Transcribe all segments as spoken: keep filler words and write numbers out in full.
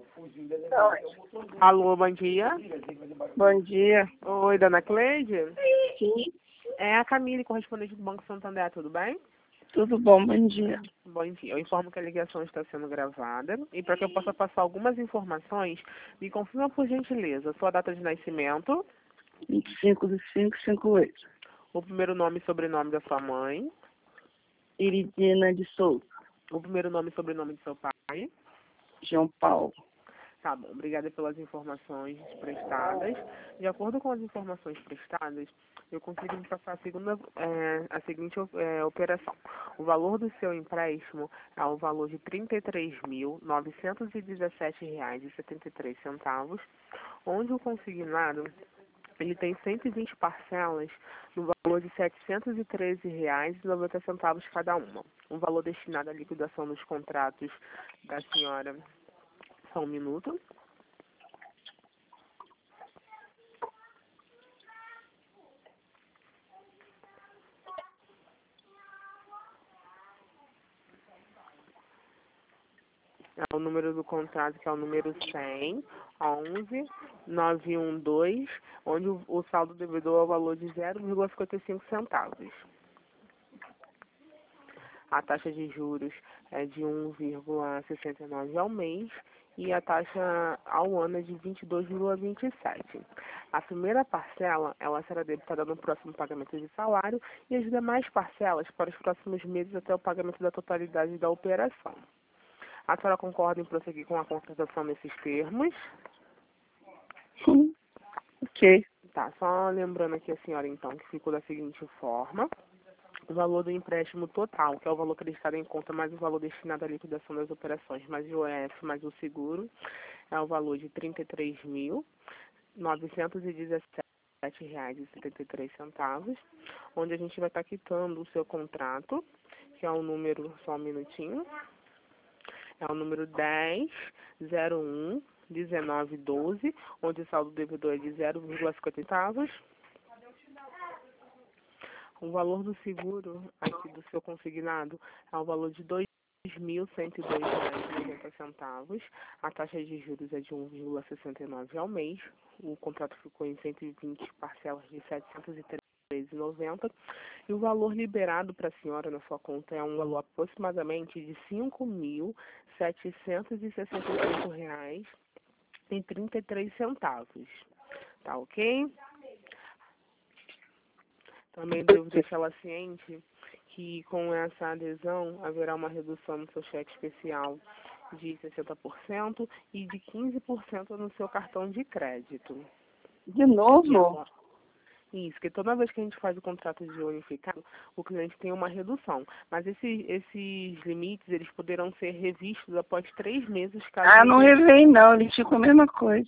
Alô, bom dia. Bom dia. Oi, dona Cleide? Sim, É a Camille, correspondente do Banco Santander, tudo bem? tudo bom, bom dia. Bom dia. Eu informo que a ligação está sendo gravada e para que eu possa passar algumas informações, me confirma por gentileza sua data de nascimento, vinte e cinco de cinco cinquenta e oito. o primeiro nome e sobrenome da sua mãe, Iridina de Souza, o primeiro nome e sobrenome do seu pai. João Paulo. Tá bom, obrigada pelas informações prestadas. De acordo com as informações prestadas, eu consigo lhe passar a, segunda, é, a seguinte é, operação. O valor do seu empréstimo é o valor de trinta e três mil, novecentos e dezessete reais e setenta e três centavos, onde o consignado ele tem cento e vinte parcelas no valor de setecentos e treze reais e noventa centavos cada uma. O valor destinado à liquidação dos contratos da senhora. Só um minuto. É o número do contrato, que é o número cem, onze, nove um dois, onde o, o saldo devedor é o valor de zero vírgula cinquenta e cinco centavos. A taxa de juros é de um vírgula sessenta e nove ao mês e a taxa ao ano é de vinte e dois vírgula vinte e sete. A primeira parcela ela será debitada no próximo pagamento de salário e as demais parcelas para os próximos meses até o pagamento da totalidade da operação. A senhora concorda em prosseguir com a contratação nesses termos? Sim, ok. Tá, só lembrando aqui a senhora então que ficou da seguinte forma. O valor do empréstimo total, que é o valor acreditado em conta, mais o valor destinado à liquidação das operações, mais o O F, mais o seguro, é o valor de trinta e três mil, novecentos e dezessete reais e setenta e três centavos, onde a gente vai estar quitando o seu contrato, que é o número, só um minutinho, é o número dez zero um dezenove doze, onde o saldo devedor é de zero vírgula cinquenta centavos. O valor do seguro aqui do seu consignado é o valor de dois mil cento e dois reais e noventa centavos. A taxa de juros é de um vírgula sessenta e nove ao mês. O contrato ficou em cento e vinte parcelas de setecentos e treze reais e noventa centavos. E o valor liberado para a senhora na sua conta é um valor aproximadamente de cinco mil setecentos e sessenta e cinco reais e trinta e três centavos. Tá ok? Também devo deixá-la ciente que com essa adesão haverá uma redução no seu cheque especial de sessenta por cento e de quinze por cento no seu cartão de crédito. De novo? Isso, que toda vez que a gente faz o contrato de unificado, o cliente tem uma redução. Mas esses, esses limites, eles poderão ser revistos após três meses. Caso Ah, não revei não, ele ficou a mesma coisa.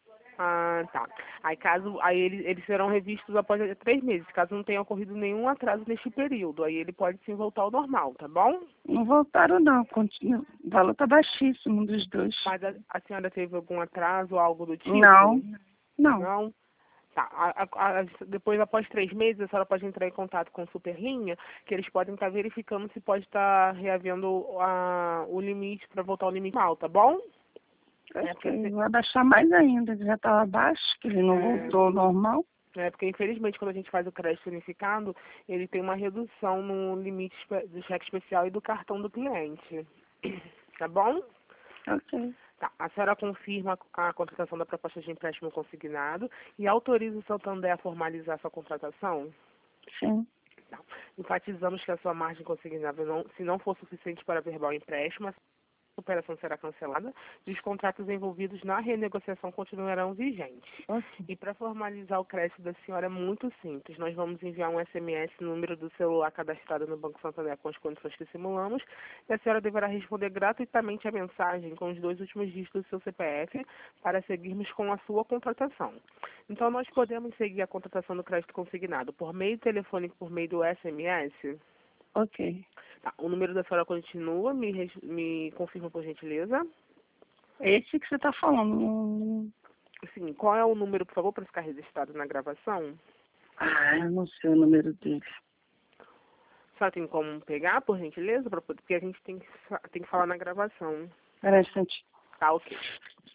Ah, tá. Aí, caso, aí eles, eles serão revistos após três meses, caso não tenha ocorrido nenhum atraso neste período. Aí ele pode sim voltar ao normal, tá bom? Não voltaram não, continua. O valor tá baixíssimo dos dois. Mas a, a senhora teve algum atraso ou algo do tipo? Não, não. Não? Tá. A, a, a, depois, após três meses, a senhora pode entrar em contato com o Superlinha, que eles podem estar verificando se pode estar reavendo a, o limite para voltar ao limite normal, tá bom? Acho que ele vai baixar mais ainda, ele já estava baixo, que ele não É. voltou ao normal. É, porque infelizmente quando a gente faz o crédito unificado, ele tem uma redução no limite espe- do cheque especial e do cartão do cliente. Tá bom? Ok. Tá. A senhora confirma a contratação da proposta de empréstimo consignado e autoriza o Santander a formalizar sua contratação? Sim. Tá. Enfatizamos que a sua margem consignada, não, se não for suficiente para verbal empréstimo, a operação será cancelada e os contratos envolvidos na renegociação continuarão vigentes. Okay. E para formalizar o crédito da senhora é muito simples. Nós vamos enviar um S M S no número do celular cadastrado no Banco Santander com as condições que simulamos e a senhora deverá responder gratuitamente a mensagem com os dois últimos dígitos do seu C P F para seguirmos com a sua contratação. Então nós podemos seguir a contratação do crédito consignado por meio telefônico, por meio do S M S? Ok. Tá, o número da senhora continua, me, res- me confirma por gentileza. Esse que você está falando. Sim, qual é o número, por favor, para ficar registrado na gravação? Ah, eu não sei o número dele. A senhora tem como pegar, por gentileza, pra poder, porque a gente tem que, fa- tem que falar na gravação. Espera um instante. Tá, ok.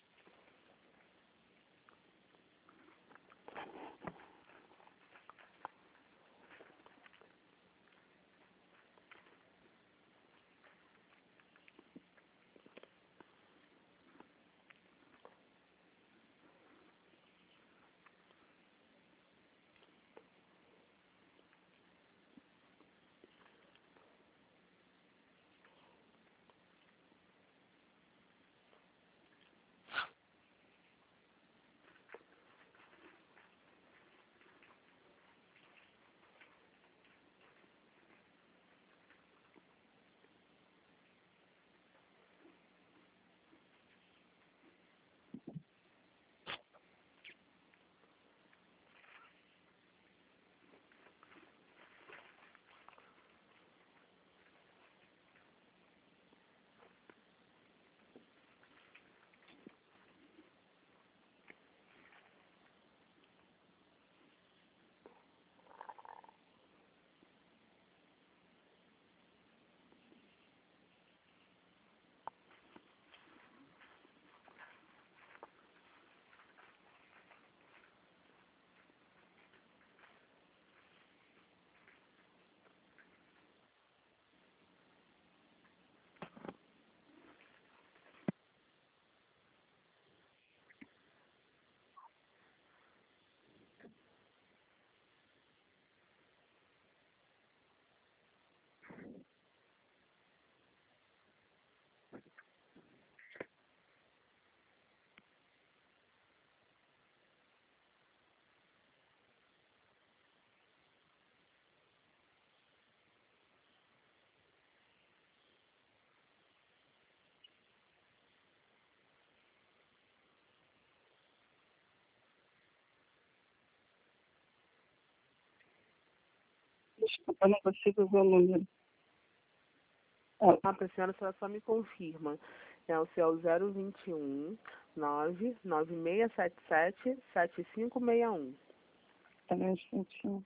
Desculpa, eu não consigo ver o número. É. Ah, para a senhora, a senhora só me confirma. É o seu zero vinte e um, nove nove seis sete sete, sete cinco seis um. três vinte e um.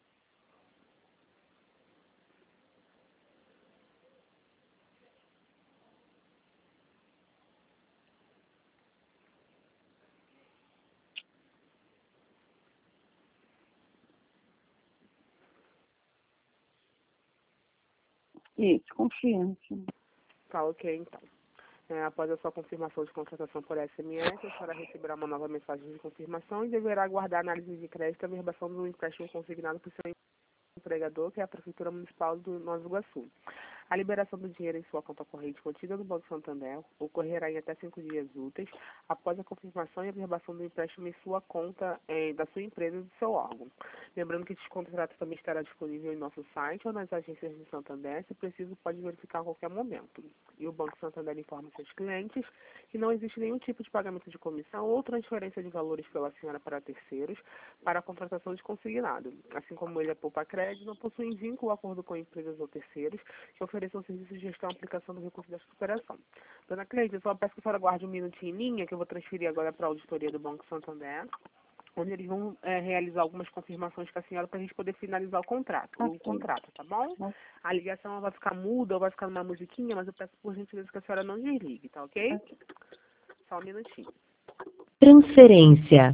Isso, confiança. Tá ok, então. É, após a sua confirmação de contratação por S M S, a senhora receberá uma nova mensagem de confirmação e deverá aguardar a análise de crédito e a averbação do empréstimo consignado por seu empregador, que é a Prefeitura Municipal do Nova Iguaçu. A liberação do dinheiro em sua conta corrente contida no Banco Santander ocorrerá em até cinco dias úteis após a confirmação e averbação do empréstimo em sua conta eh, da sua empresa e do seu órgão. Lembrando que este contrato também estará disponível em nosso site ou nas agências de Santander, se preciso pode verificar a qualquer momento. E o Banco Santander informa seus clientes que não existe nenhum tipo de pagamento de comissão ou transferência de valores pela senhora para terceiros para a contratação de consignado. Assim como ele é poupa crédito, não possui vínculo ou acordo com empresas ou terceiros que ofereçam serviços de gestão e aplicação do recurso desta operação. Dona Cleide, eu só peço que a senhora guarde um minutinho em linha, que eu vou transferir agora para a auditoria do Banco Santander, onde eles vão é, realizar algumas confirmações com a senhora para a gente poder finalizar o contrato, Okay. o contrato, tá bom? Okay. A ligação vai ficar muda ou vai ficar numa musiquinha, mas eu peço por gentileza que a senhora não desligue, tá ok? Okay. Só um minutinho. Transferência.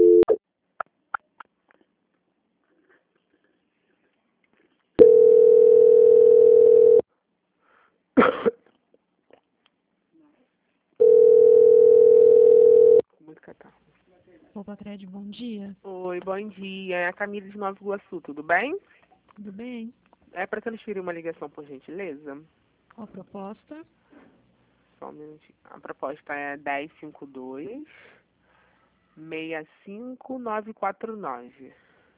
Música tá. Poupa Crédito, bom dia. Oi, bom dia. É a Camila de Nova Iguaçu, tudo bem? Tudo bem? É para transferir uma ligação, por gentileza? Qual a proposta? Só um minutinho. A proposta é dez cinquenta e dois, sessenta e cinco, novecentos e quarenta e nove.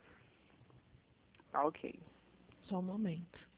Tá ok. Só um momento.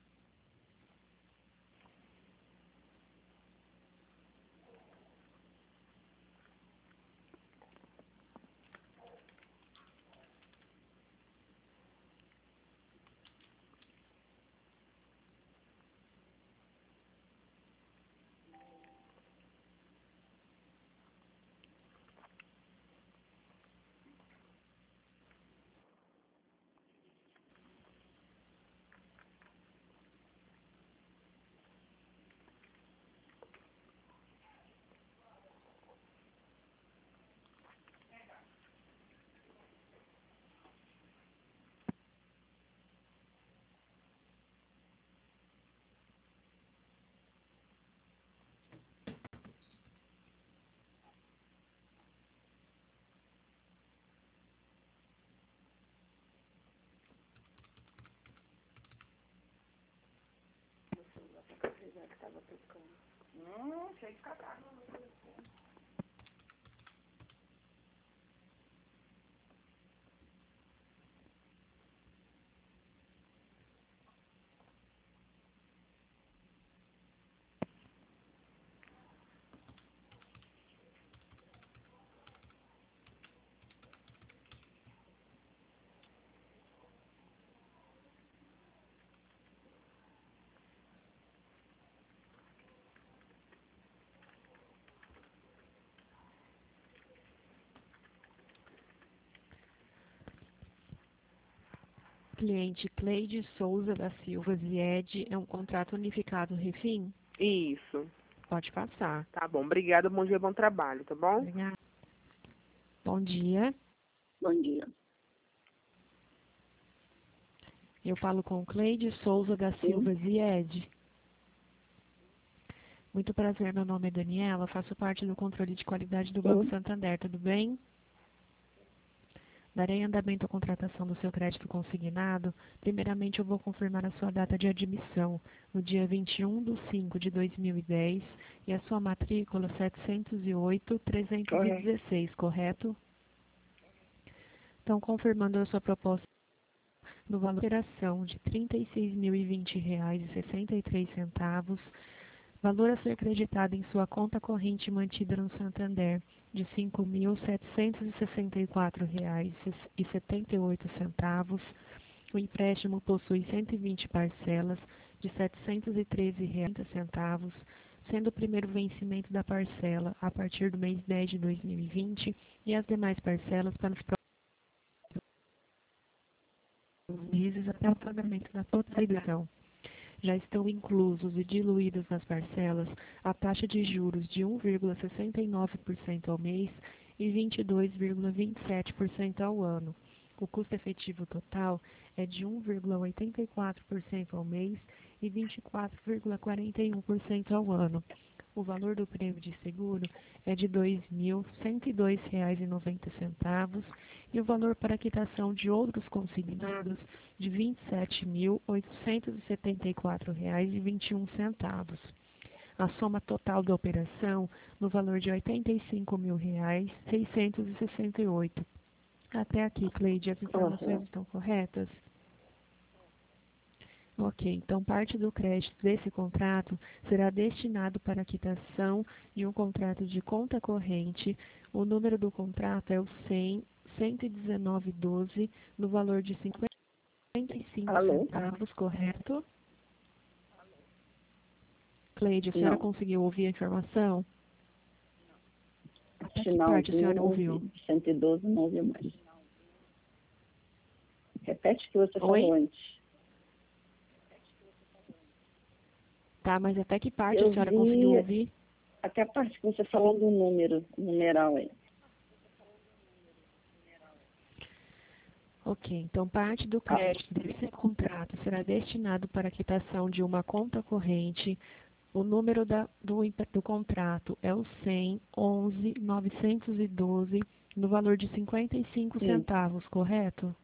Hum, cheio de catarro. Cliente Cleide Souza da Silva Zied, é um contrato unificado Refim? Isso. Pode passar. Tá bom. Obrigada, bom dia, bom trabalho, tá bom? Obrigada. Bom dia. Bom dia. Eu falo com Cleide Souza da Silva Zied. Muito prazer, meu nome é Daniela, faço parte do controle de qualidade do Banco Santander, tudo bem? Darei andamento à contratação do seu crédito consignado. Primeiramente, eu vou confirmar a sua data de admissão, no dia vinte e um de cinco de dois mil e dez, e a sua matrícula setecentos e oito, trezentos e dezesseis, correto? Então, confirmando a sua proposta do valor de operação de trinta e seis mil e vinte reais e sessenta e três centavos, valor a ser creditado em sua conta corrente mantida no Santander, de cinco mil setecentos e sessenta e quatro reais e setenta e oito centavos, O empréstimo possui cento e vinte parcelas de setecentos e treze reais e trinta centavos, sendo o primeiro vencimento da parcela a partir do mês dez de dois mil e vinte e as demais parcelas para os próximos meses até o pagamento da totalidade. Já estão inclusos e diluídos nas parcelas a taxa de juros de um vírgula sessenta e nove por cento ao mês e vinte e dois vírgula vinte e sete por cento ao ano. O custo efetivo total é de um vírgula oitenta e quatro por cento ao mês e vinte e quatro vírgula quarenta e um por cento ao ano. O valor do prêmio de seguro é de dois mil cento e dois reais e noventa centavos e o valor para quitação de outros consignados de vinte e sete mil oitocentos e setenta e quatro reais e vinte e um centavos. A soma total da operação no valor de oitenta e cinco mil reais seiscentos e sessenta e oito. Até aqui, Cleide, as informações Uhum. estão corretas? Ok, então parte do crédito desse contrato será destinado para a quitação de um contrato de conta corrente. O número do contrato é o cem, cento e dezenove, doze, no valor de cinquenta e cinco Alô? centavos, correto? Cleide, a senhora Não, conseguiu ouvir a informação? Até que parte a finalzinho senhora não ouvi. ouviu? cento e doze não ouvi mais. Repete o que você Oi? falou antes. Tá, mas até que parte a Eu senhora conseguiu vi ouvir? até a parte que você falou do número, numeral aí. Ok, então parte do Ah, crédito desse contrato será destinado para a quitação de uma conta corrente. O número da, do, imp- do contrato é o cem, onze, novecentos e doze, no valor de cinquenta e cinco sim. centavos, correto?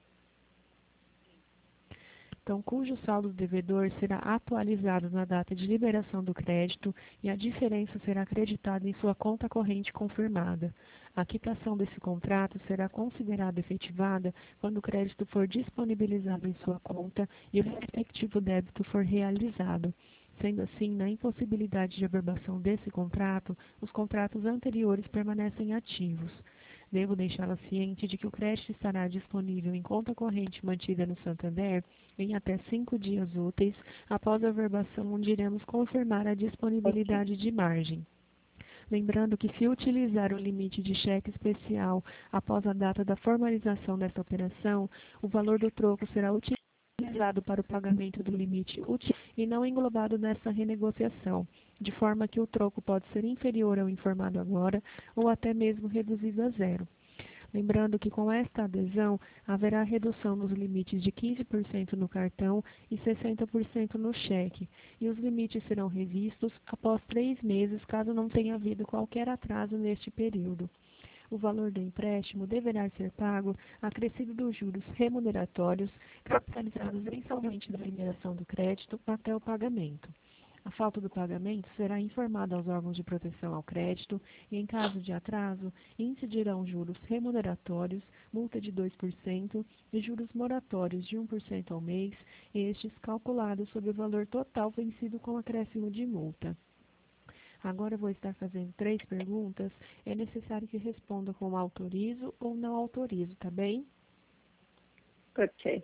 Então, cujo saldo devedor será atualizado na data de liberação do crédito e a diferença será acreditada em sua conta corrente confirmada. A quitação desse contrato será considerada efetivada quando o crédito for disponibilizado em sua conta e o respectivo débito for realizado. Sendo assim, na impossibilidade de averbação desse contrato, os contratos anteriores permanecem ativos. Devo deixá-la ciente de que o crédito estará disponível em conta corrente mantida no Santander em até cinco dias úteis após a averbação, onde iremos confirmar a Ok. disponibilidade de margem. Lembrando que, se utilizar o limite de cheque especial após a data da formalização desta operação, o valor do troco será utilizado para o pagamento do limite útil e não englobado nessa renegociação, de forma que o troco pode ser inferior ao informado agora ou até mesmo reduzido a zero. Lembrando que com esta adesão haverá redução nos limites de quinze por cento no cartão e sessenta por cento no cheque, e os limites serão revistos após três meses caso não tenha havido qualquer atraso neste período. O valor do empréstimo deverá ser pago acrescido dos juros remuneratórios capitalizados mensalmente da liberação do crédito até o pagamento. A falta do pagamento será informada aos órgãos de proteção ao crédito e, em caso de atraso, incidirão juros remuneratórios, multa de dois por cento e juros moratórios de um por cento ao mês, estes calculados sobre o valor total vencido com acréscimo de multa. Agora eu vou estar fazendo três perguntas. É necessário que responda com autorizo ou não autorizo, tá bem? Ok.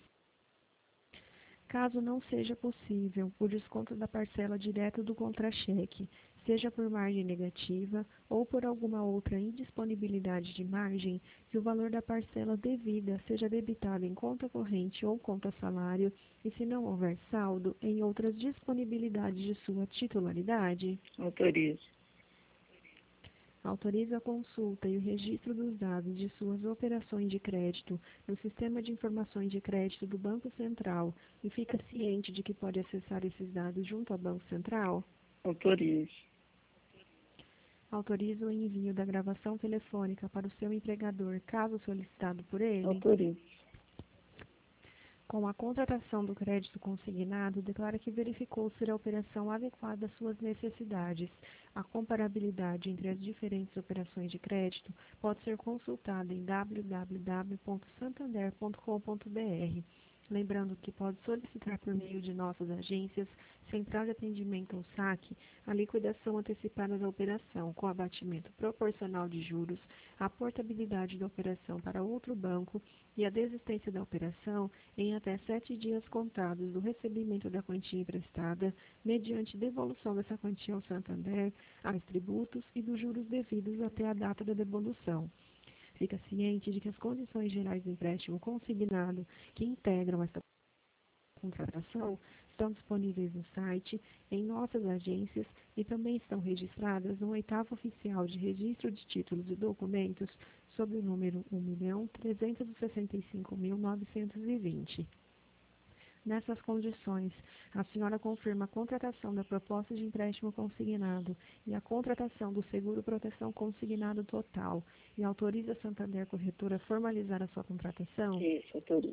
Caso não seja possível o desconto da parcela direto do contra-cheque, seja por margem negativa ou por alguma outra indisponibilidade de margem, que o valor da parcela devida seja debitado em conta corrente ou conta salário e, se não houver saldo, em outras disponibilidades de sua titularidade. Autorizo. Autoriza a consulta e o registro dos dados de suas operações de crédito no Sistema de Informações de Crédito do Banco Central e fica ciente de que pode acessar esses dados junto ao Banco Central? Autorizo. Autoriza o envio da gravação telefônica para o seu empregador, caso solicitado por ele? Autorizo. Com a contratação do crédito consignado, declara que verificou ser a operação adequada às suas necessidades. A comparabilidade entre as diferentes operações de crédito pode ser consultada em w w w ponto santander ponto com ponto b r. Lembrando que pode solicitar por meio de nossas agências, Central de Atendimento ou saque, a liquidação antecipada da operação, com abatimento proporcional de juros, a portabilidade da operação para outro banco e a desistência da operação em até sete dias contados do recebimento da quantia emprestada, mediante devolução dessa quantia ao Santander, aos tributos e dos juros devidos até a data da devolução. Fica ciente de que as condições gerais do empréstimo consignado que integram esta contratação estão disponíveis no site, em nossas agências e também estão registradas no oitavo oficial de registro de títulos e documentos sob o número um milhão trezentos e sessenta e cinco mil novecentos e vinte. Nessas condições, a senhora confirma a contratação da proposta de empréstimo consignado e a contratação do seguro proteção consignado total e autoriza a Santander Corretora a formalizar a sua contratação? Isso, autorizo.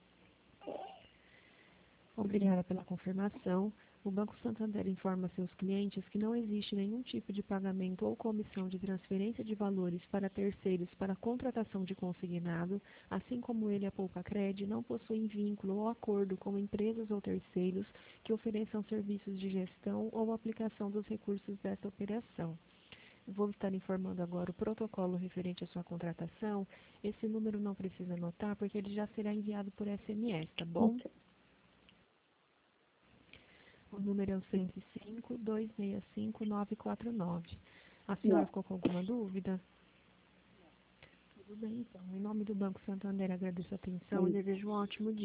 Obrigada pela confirmação. O Banco Santander informa seus clientes que não existe nenhum tipo de pagamento ou comissão de transferência de valores para terceiros para contratação de consignado, assim como ele, a Poupacred, não possuem vínculo ou acordo com empresas ou terceiros que ofereçam serviços de gestão ou aplicação dos recursos desta operação. Vou estar informando agora o protocolo referente à sua contratação. Esse número não precisa anotar, porque ele já será enviado por S M S, tá bom? Ok. O número é o cento e cinco, dois seis cinco, nove quatro nove. A senhora Não. ficou com alguma dúvida? Tudo bem, então. Em nome do Banco Santander, agradeço a atenção e Sim. desejo um ótimo dia.